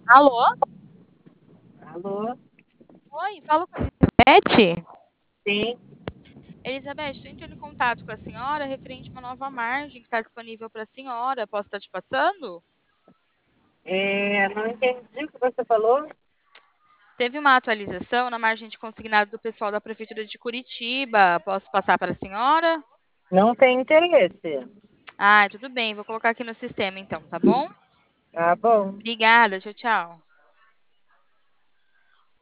Alô? Alô? Oi, falo com a Elizabeth. Sim, Elizabeth, estou entrando em contato com a senhora referente a uma nova margem que está disponível para a senhora. Posso estar te passando? não entendi o que você falou. Teve uma atualização na margem de consignado do pessoal da Prefeitura de Curitiba. Posso passar para a senhora? Não tem interesse. Ah, tudo bem. Vou colocar aqui no sistema então, tá bom? Tá bom. Obrigada. Tchau, tchau.